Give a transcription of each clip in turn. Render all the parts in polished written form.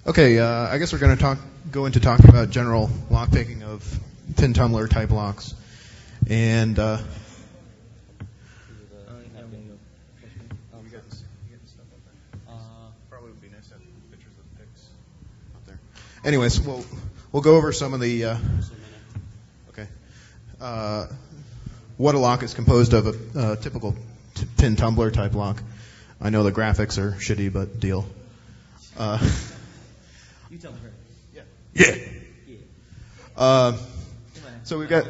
Okay, I guess we're going to go into talking about general lock picking of pin tumbler type locks. And probably would be nice to have pictures of picks up there. Anyways, we'll go over some of the what a lock is composed of. A typical pin tumbler type lock. I know the graphics are shitty, but deal. You tell her. Yeah. So we've got.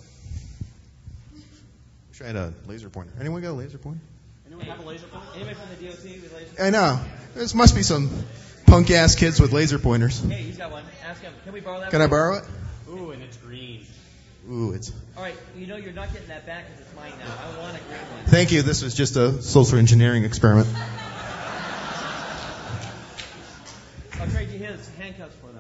Wish I had a laser pointer. Anyone got a laser pointer? Anyone have a laser pointer? Anybody from the DOT with laser pointers? I know. There must be some punk ass kids with laser pointers. Hey, he's got one. Ask him. Can we borrow that? Can I borrow it? Ooh, and it's green. Ooh, it's. All right, you know you're not getting that back because it's mine now. I want a green one. Thank you. This was just a social engineering experiment. I'll trade you his handcuffs for them.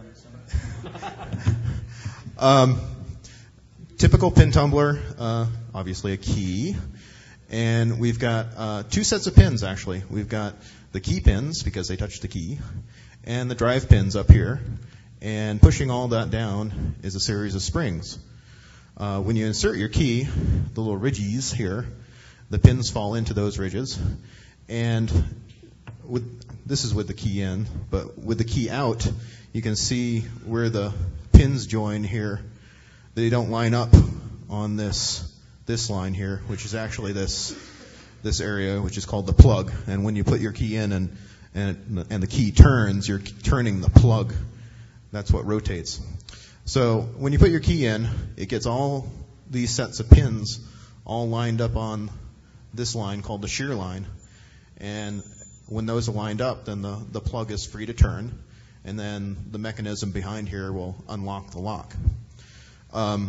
Typical pin tumbler, obviously a key. And we've got two sets of pins, actually. We've got the key pins, because they touch the key, and the drive pins up here. And pushing all that down is a series of springs. When you insert your key, the little ridges here, the pins fall into those ridges. And this is with the key in, but with the key out, you can see where the pins join here. They don't line up on this line here, which is actually this area, which is called the plug. And when you put your key in and the key turns, you're turning the plug. That's what rotates. So when you put your key in, it gets all these sets of pins all lined up on this line called the shear line. And when those are lined up, then the plug is free to turn, and then the mechanism behind here will unlock the lock. Do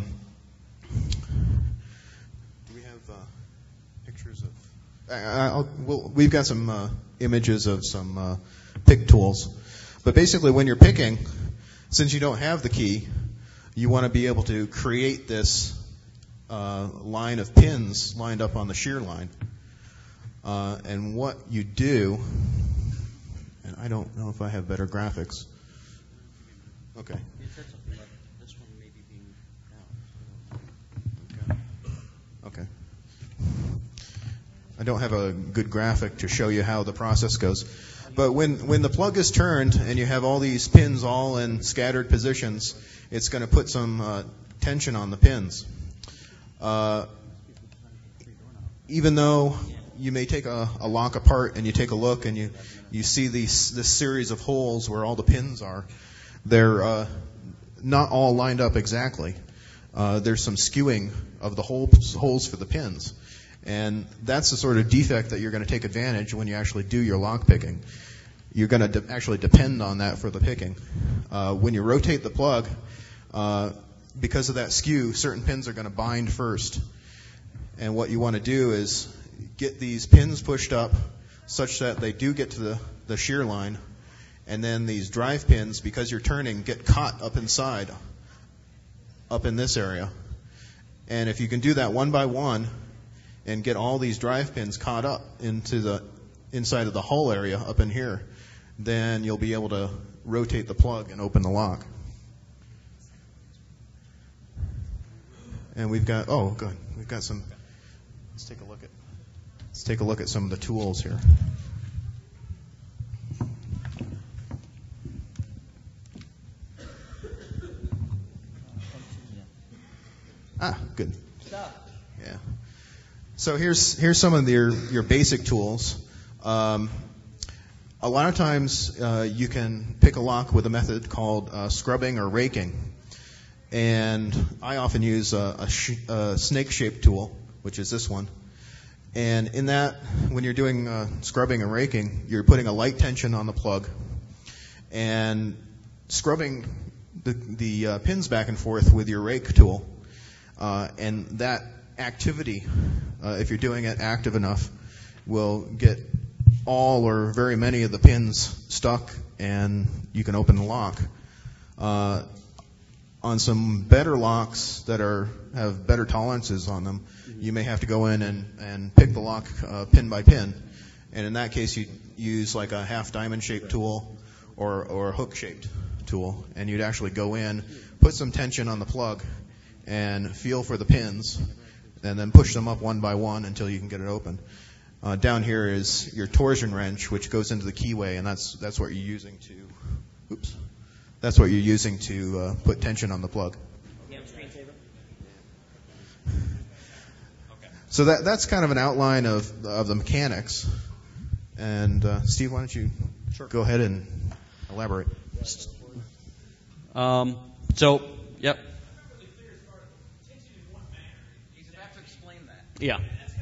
we have pictures of? We've got some images of some pick tools, but basically, when you're picking, since you don't have the key, you want to be able to create this line of pins lined up on the shear line. And what you do, and I don't know if I have better graphics. Okay. You said something about this one maybe being out. Okay. I don't have a good graphic to show you how the process goes. But when the plug is turned and you have all these pins all in scattered positions, it's going to put some tension on the pins. Even though you may take a lock apart and you take a look and you see this series of holes where all the pins are, they're not all lined up exactly. There's some skewing of the holes for the pins. And that's the sort of defect that you're going to take advantage when you actually do your lock picking. You're going to actually depend on that for the picking. When you rotate the plug, because of that skew, certain pins are going to bind first. And what you want to do is get these pins pushed up such that they do get to the shear line, and then these drive pins, because you're turning, get caught up inside, up in this area. And if you can do that one by one and get all these drive pins caught up into the inside of the hull area up in here, then you'll be able to rotate the plug and open the lock. And we've got some. Let's take a look at some of the tools here. Good. Yeah. So here's some of your basic tools. A lot of times you can pick a lock with a method called scrubbing or raking, and I often use a snake-shaped tool, which is this one. And in that, when you're doing scrubbing and raking, you're putting a light tension on the plug and scrubbing the pins back and forth with your rake tool. And that activity, if you're doing it active enough, will get all or very many of the pins stuck, and you can open the lock. On some better locks that have better tolerances on them, you may have to go in and pick the lock pin by pin. And in that case, you use like a half diamond shaped tool or a hook-shaped tool, and you'd actually go in, put some tension on the plug, and feel for the pins, and then push them up one by one until you can get it open. Down here is your torsion wrench, which goes into the keyway, and that's what you're using to. That's what you're using to put tension on the plug. Yeah, screensaver. So that's kind of an outline of the mechanics. And Steve, why don't you go ahead and elaborate? Yep. He's about to explain that. Yeah.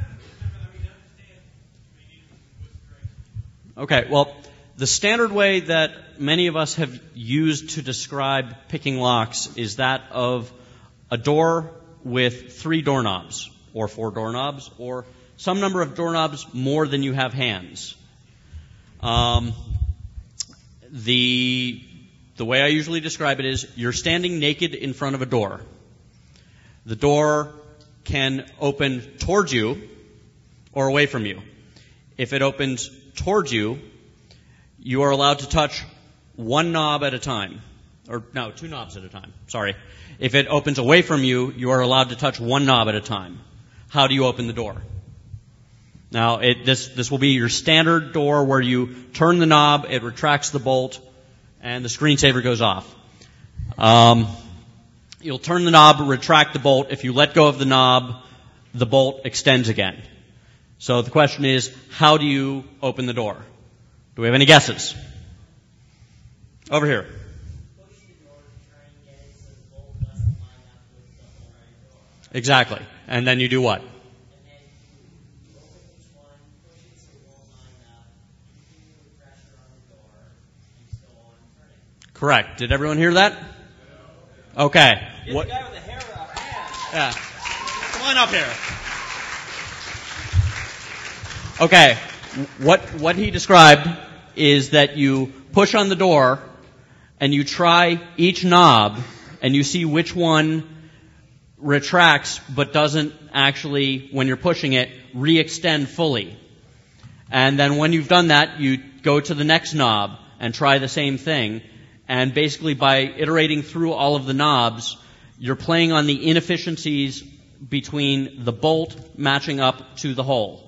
Okay, well, the standard way that many of us have used to describe picking locks is that of a door with 3 doorknobs, or 4 doorknobs, or some number of doorknobs more than you have hands. The way I usually describe it is you're standing naked in front of a door. The door can open towards you or away from you. If it opens towards you, you are allowed to touch 1 knob at a time. Or, no, 2 knobs at a time. Sorry. If it opens away from you, you are allowed to touch 1 knob at a time. How do you open the door? Now, this will be your standard door where you turn the knob, it retracts the bolt, and the screensaver goes off. You'll turn the knob, retract the bolt. If you let go of the knob, the bolt extends again. So the question is, how do you open the door? Do we have any guesses? Over here. Exactly. And then you do what? Correct. Did everyone hear that? Okay. You're the guy with the hair up. Yeah. Come on up here. Okay. What he described is that you push on the door and you try each knob and you see which one retracts but doesn't actually, when you're pushing it, re-extend fully. And then when you've done that, you go to the next knob and try the same thing. And basically by iterating through all of the knobs, you're playing on the inefficiencies between the bolt matching up to the hole.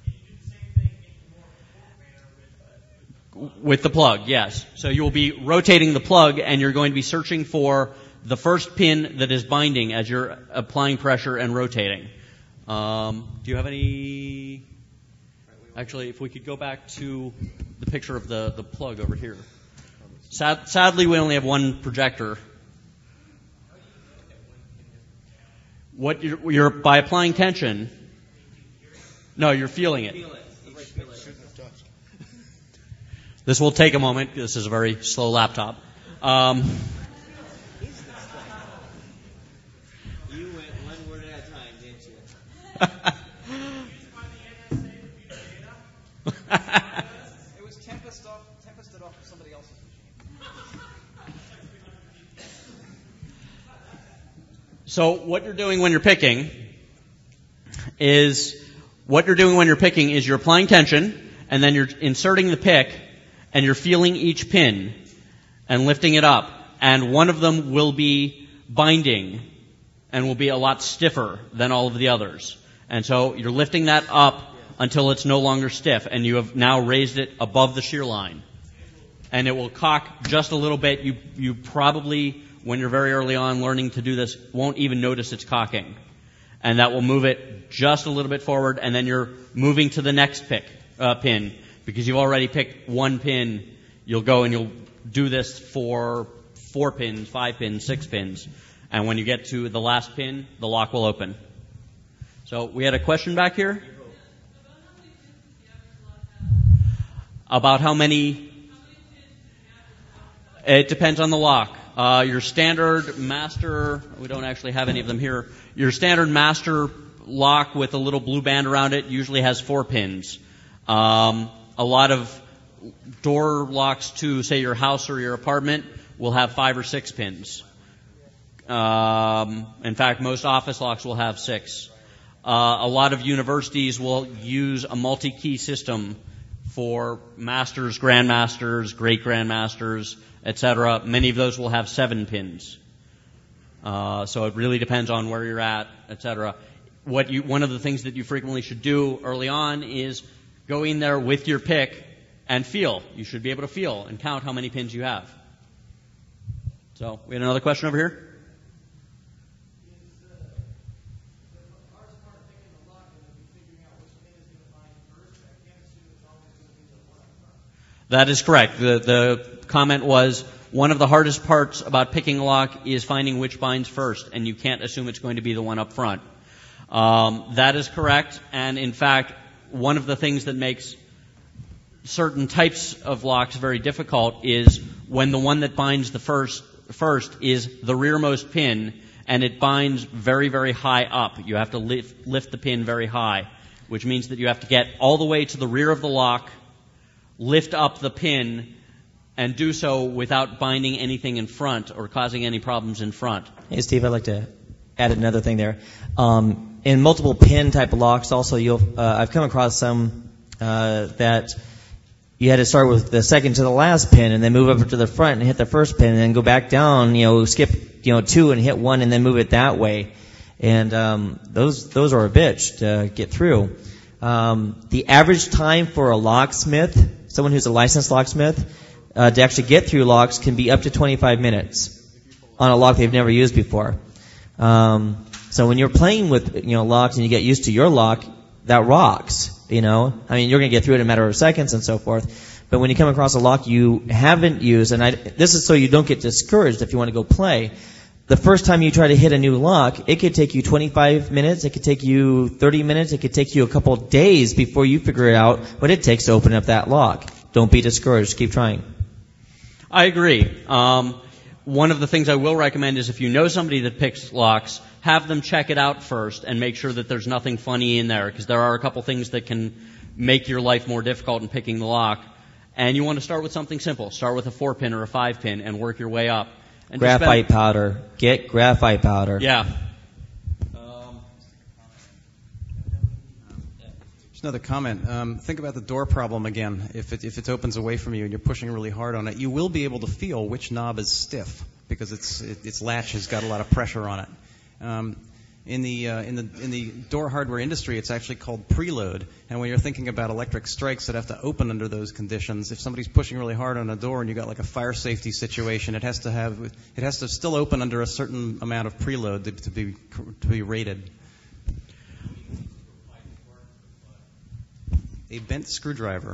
With the plug, yes. So you will be rotating the plug and you're going to be searching for the first pin that is binding as you're applying pressure and rotating. Do you have any... Actually, if we could go back to the picture of the plug over here. Sadly, we only have one projector. What you're by applying tension. No, you're feeling it. This will take a moment. This is a very slow laptop. You went one word at a time, didn't you? It was tempested off of somebody else's machine. So what you're doing when you're picking is you're applying tension and then you're inserting the pick and you're feeling each pin and lifting it up, and one of them will be binding and will be a lot stiffer than all of the others. And so you're lifting that up until it's no longer stiff, and you have now raised it above the shear line. And it will cock just a little bit. You probably, when you're very early on learning to do this, won't even notice it's cocking. And that will move it just a little bit forward, and then you're moving to the next pin. Because you've already picked one pin, you'll go and you'll do this for 4 pins, 5 pins, 6 pins. And when you get to the last pin, the lock will open. So we had a question back here? About how many? It depends on the lock. Your standard master, we don't actually have any of them here. Your standard master lock with a little blue band around it usually has 4 pins. A lot of door locks to, say, your house or your apartment will have 5 or 6 pins. In fact, most office locks will have 6. A lot of universities will use a multi-key system for masters, grandmasters, great grandmasters, etc. Many of those will have 7 pins. So it really depends on where you're at, etc. One of the things that you frequently should do early on is go in there with your pick and feel. You should be able to feel and count how many pins you have. So we had another question over here. That is correct. The comment was, one of the hardest parts about picking a lock is finding which binds first, and you can't assume it's going to be the one up front. That is correct, and in fact, one of the things that makes certain types of locks very difficult is when the one that binds the first is the rearmost pin, and it binds very, very high up. You have to lift the pin very high, which means that you have to get all the way to the rear of the lock, lift up the pin, and do so without binding anything in front or causing any problems in front. Hey, Steve, I'd like to add another thing there. In multiple pin type of locks, also, I've come across some that you had to start with the second to the last pin and then move over to the front and hit the first pin and then go back down, skip 2 and hit 1 and then move it that way. And those are a bitch to get through. The average time for a locksmith, someone who's a licensed locksmith, to actually get through locks can be up to 25 minutes on a lock they've never used before. So when you're playing with locks and you get used to your lock, that rocks. You're going to get through it in a matter of seconds and so forth. But when you come across a lock you haven't used, and this is so you don't get discouraged if you want to go play. The first time you try to hit a new lock, it could take you 25 minutes, it could take you 30 minutes, it could take you a couple of days before you figure it out what it takes to open up that lock. Don't be discouraged. Keep trying. I agree. One of the things I will recommend is if you know somebody that picks locks, have them check it out first and make sure that there's nothing funny in there, because there are a couple things that can make your life more difficult in picking the lock. And you want to start with something simple. Start with a 4-pin or a 5-pin and work your way up. And graphite powder. Get graphite powder. Yeah. Just another comment. Think about the door problem again. If it opens away from you and you're pushing really hard on it, you will be able to feel which knob is stiff because its latch has got a lot of pressure on it. In the door hardware industry, it's actually called preload. And when you're thinking about electric strikes that have to open under those conditions, if somebody's pushing really hard on a door and you've got like a fire safety situation, it has to still open under a certain amount of preload to be rated. A bent screwdriver.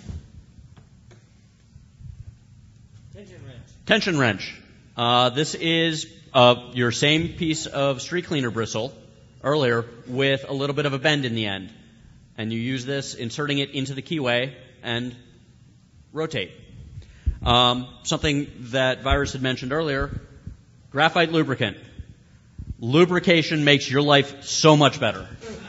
Tension wrench. This is your same piece of street cleaner bristle earlier with a little bit of a bend in the end. And you use this, inserting it into the keyway and rotate. Something that Virus had mentioned earlier, graphite lubricant. Lubrication makes your life so much better.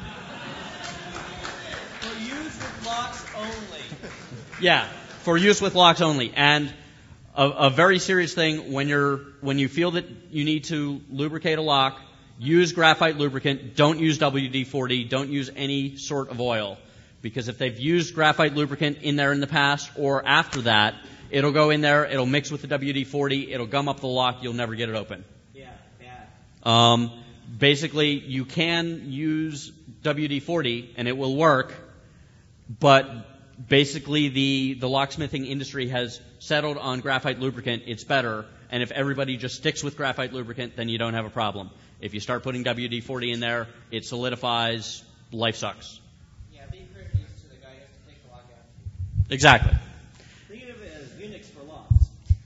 For use with locks only. Yeah, for use with locks only. And a very serious thing, when you feel that you need to lubricate a lock, use graphite lubricant. Don't use WD-40. Don't use any sort of oil. Because if they've used graphite lubricant in there in the past or after that, it'll go in there, it'll mix with the WD-40, it'll gum up the lock, you'll never get it open. Yeah, bad. Basically, you can use WD-40 and it will work, but basically the locksmithing industry has settled on graphite lubricant. It's better, and if everybody just sticks with graphite lubricant, then you don't have a problem. If you start putting WD-40 in there, it solidifies, life sucks. Yeah, be courteous to the guy who has to take the lock out. Exactly. Think of it as Unix for locks.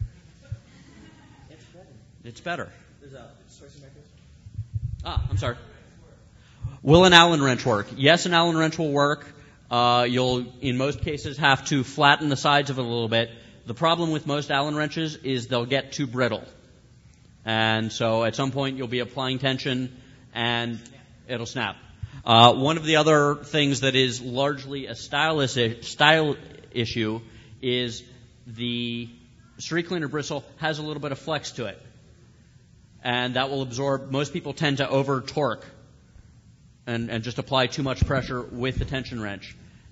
It's better. It's better. There's a source back there. I'm sorry. Will an Allen wrench work? Yes, an Allen wrench will work. You'll, in most cases, have to flatten the sides of it a little bit. The problem with most Allen wrenches is they'll get too brittle. And so at some point you'll be applying tension and it'll snap. One of the other things that is largely a style issue is the street cleaner bristle has a little bit of flex to it. And that will absorb, most people tend to over torque and just apply too much pressure with the tension wrench.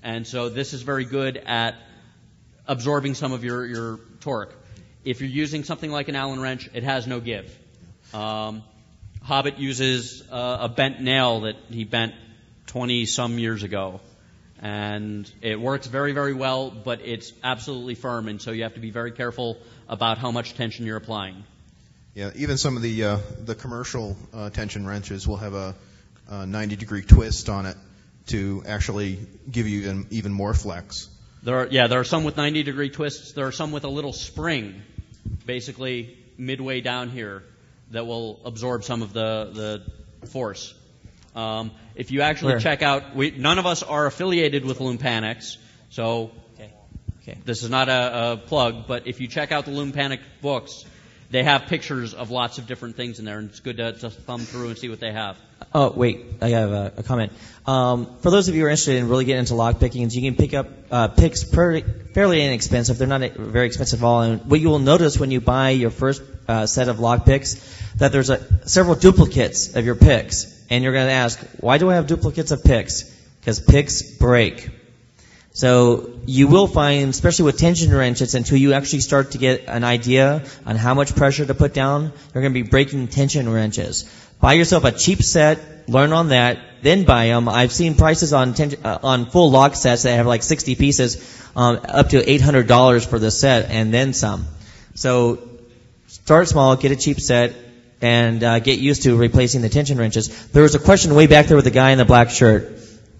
And so this is very good at absorbing some of your torque. If you're using something like an Allen wrench, it has no give. Hobbit uses a bent nail that he bent 20-some years ago. And it works very, very well, but it's absolutely firm, and so you have to be very careful about how much tension you're applying. Yeah, even some of the commercial tension wrenches will have a 90-degree twist on it to actually give you even more flex. There are some with 90-degree twists. There are some with a little spring, basically midway down here, that will absorb some of the force. If you actually check out, none of us are affiliated with Lumpanics, so this is not a plug, but if you check out the Lumpanic books, they have pictures of lots of different things in there, and it's good to thumb through and see what they have. Oh, wait, I have a comment. For those of you who are interested in really getting into lock pickings, you can pick up picks fairly inexpensive. They're not very expensive at all. And what you will notice when you buy your first set of lock picks, that there's several duplicates of your picks. And you're going to ask, why do I have duplicates of picks? Because picks break. So you will find, especially with tension wrenches, until you actually start to get an idea on how much pressure to put down, you're going to be breaking tension wrenches. Buy yourself a cheap set, learn on that, then buy them. I've seen prices on full lock sets that have like 60 pieces, up to $800 for the set, and then some. So start small, get a cheap set, and get used to replacing the tension wrenches. There was a question way back there with the guy in the black shirt.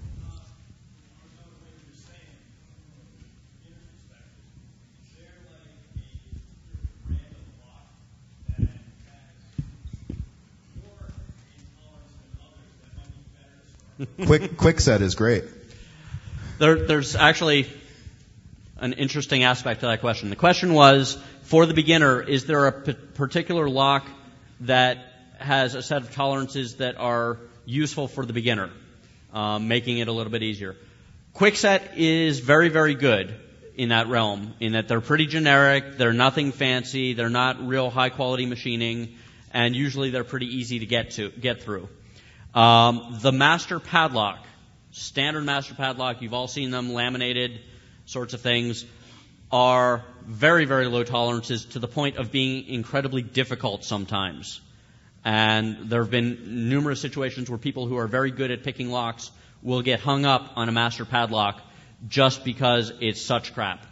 Quickset is great. There's actually an interesting aspect to that question. The question was, for the beginner, is there a particular lock that has a set of tolerances that are useful for the beginner, making it a little bit easier? Quickset is very, very good in that realm, in that they're pretty generic, they're nothing fancy, they're not real high-quality machining, and usually they're pretty easy to get through. The master padlock, standard master padlock, you've all seen them, laminated sorts of things, are very, very low tolerances to the point of being incredibly difficult sometimes. And there have been numerous situations where people who are very good at picking locks will get hung up on a master padlock just because it's such crap.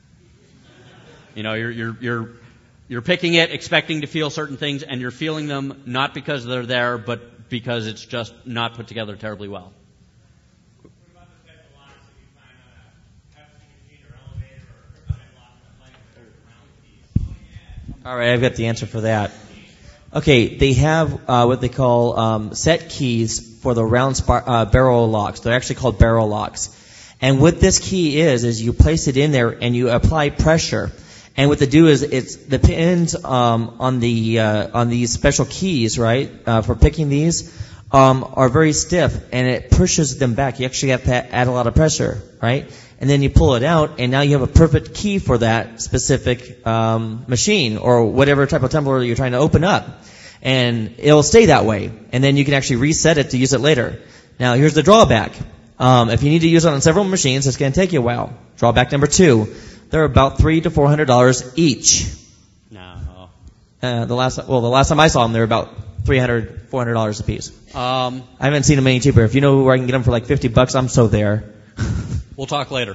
You know, you're picking it, expecting to feel certain things, and you're feeling them not because they're there, but because it's just not put together terribly well. What about the type of locks that you find on a FC machine or elevator or kryptonite lock on a bike or round keys? All right, I've got the answer for that. Okay, they have what they call set keys for the round barrel locks. They're actually called barrel locks. And what this key is you place it in there and you apply pressure. And what they do is it's the pins on these special keys, right, for picking these, are very stiff, and it pushes them back. You actually have to add a lot of pressure, right? And then you pull it out, and now you have a perfect key for that specific machine or whatever type of tumbler you're trying to open up. And it'll stay that way. And then you can actually reset it to use it later. Now, here's the drawback. If you need to use it on several machines, it's going to take you a while. Drawback number 2. They're about $300 to $400 each. No. The last time I saw them, they were about $300, $400 a piece. I haven't seen them any cheaper. If you know where I can get them for like $50, I'm so there. We'll talk later.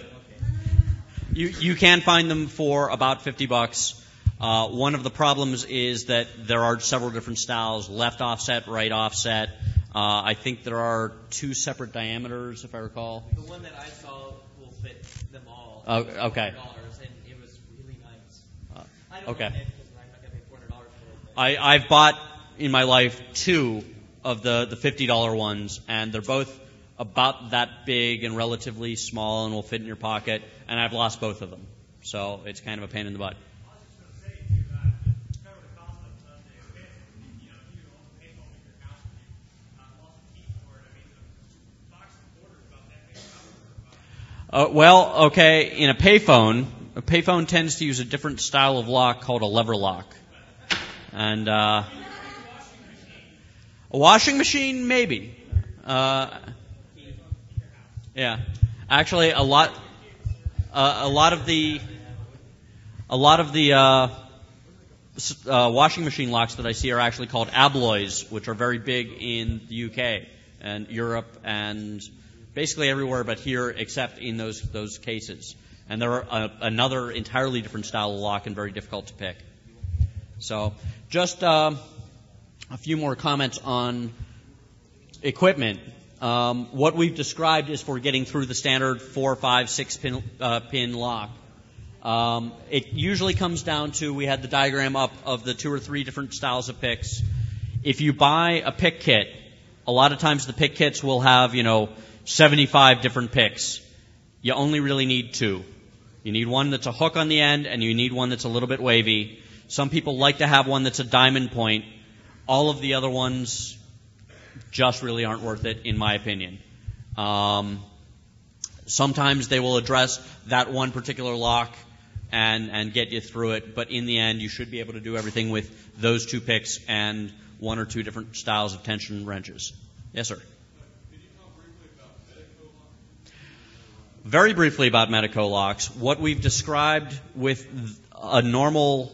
You can find them for about $50. One of the problems is that there are several different styles: left offset, right offset. I think there are 2 separate diameters, if I recall. The one that I saw will fit them all. Oh, okay. And it was really nice. I don't Okay. know because I'm not going to pay $400 for it. But I've bought in my life 2 of the $50 ones, and they're both about that big and relatively small and will fit in your pocket, and I've lost both of them. So it's kind of a pain in the butt. I was just going to say, to cover the cost of the expense, you own the payphone in your house, and you lost the key for it. I mean, the box of quarters about that big. Well, okay, in a payphone tends to use a different style of lock called a lever lock. And a washing machine, maybe. Yeah. Actually, a lot of the washing machine locks that I see are actually called abloys, which are very big in the UK and Europe and basically everywhere but here, except in those cases. And they're another entirely different style of lock and very difficult to pick. So, just a few more comments on equipment. What we've described is for getting through the standard 4, 5, 6 pin lock. It usually comes down to, we had the diagram up of the 2 or 3 different styles of picks. If you buy a pick kit, a lot of times the pick kits will have, 75 different picks. You only really need 2. You need one that's a hook on the end, and you need one that's a little bit wavy. Some people like to have one that's a diamond point. All of the other ones just really aren't worth it, in my opinion. Sometimes they will address that one particular lock and get you through it, but in the end, you should be able to do everything with those 2 picks and 1 or 2 different styles of tension wrenches. Yes, sir. Could you talk briefly about Medeco locks? Very briefly about Medeco locks. What we've described with a normal,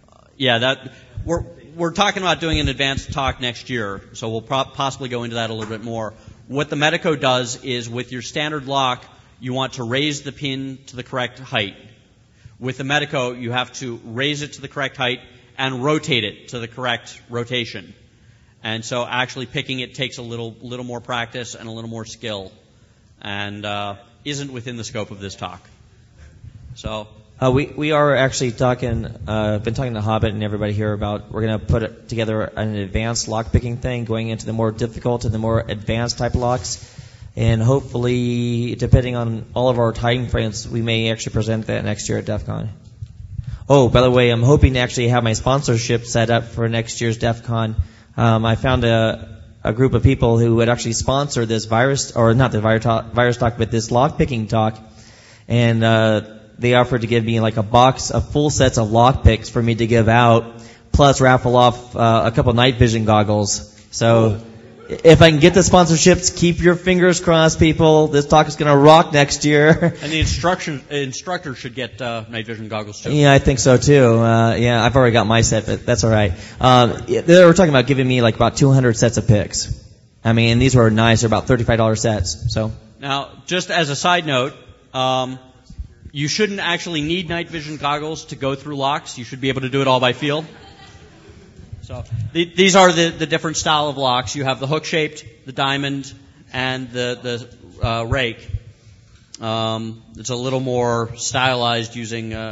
we're talking about doing an advanced talk next year, so we'll possibly go into that a little bit more. What the Medeco does is, with your standard lock, you want to raise the pin to the correct height. With the Medeco, you have to raise it to the correct height and rotate it to the correct rotation. And so actually picking it takes a little more practice and a little more skill, and isn't within the scope of this talk. So we are actually talking, been talking to Hobbit and everybody here about, we're going to put together an advanced lock picking thing, going into the more difficult and the more advanced type locks. And hopefully, depending on all of our time frames, we may actually present that next year at DEF CON. Oh, by the way, I'm hoping to actually have my sponsorship set up for next year's DEF CON. I found a group of people who would actually sponsor this virus talk, but this lock picking talk. And they offered to give me like a box of full sets of lock picks for me to give out, plus raffle off a couple night vision goggles. So if I can get the sponsorships, keep your fingers crossed, people. This talk is going to rock next year. And the instructor should get night vision goggles too. Yeah, I think so too. I've already got my set, but that's all right. They were talking about giving me like about 200 sets of picks. I mean, these were nice. They're about $35 sets. So now, just as a side note, you shouldn't actually need night vision goggles to go through locks. You should be able to do it all by feel. So these are the different style of locks. You have the hook-shaped, the diamond, and the rake. It's a little more stylized using. My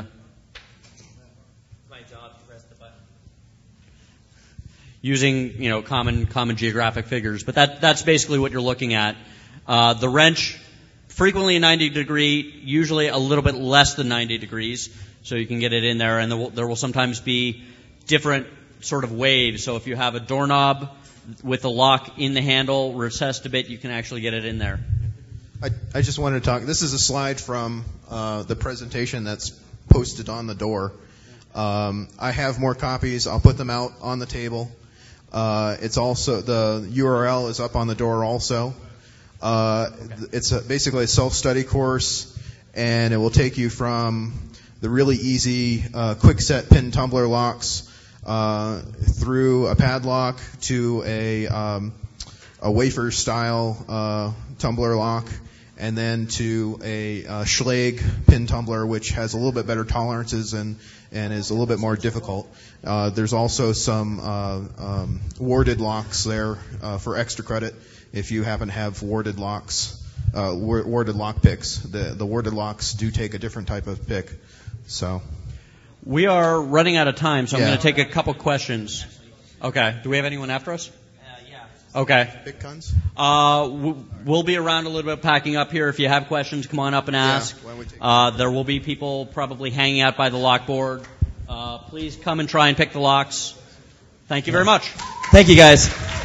job to press the button. Using common geographic figures, but that's basically what you're looking at. The wrench, frequently 90 degree, usually a little bit less than 90 degrees, so you can get it in there, and there will sometimes be different sort of waves. So if you have a doorknob with a lock in the handle recessed a bit, you can actually get it in there. I just wanted to talk. This is a slide from the presentation that's posted on the door. I have more copies. I'll put them out on the table. It's also, the URL is up on the door also. It's basically a self-study course, and it will take you from the really easy quick set pin tumbler locks through a padlock to a wafer style tumbler lock, and then to a Schlage pin tumbler, which has a little bit better tolerances and is a little bit more difficult. There's also some warded locks there for extra credit if you happen to have warded locks, warded lock picks. The warded locks do take a different type of pick. So we are running out of time, so I'm going to take a couple questions. Okay. Do we have anyone after us? Okay. Big guns? We'll be around a little bit packing up here. If you have questions, come on up and ask. There will be people probably hanging out by the lock board. Please come and try and pick the locks. Thank you very much. Thank you, guys.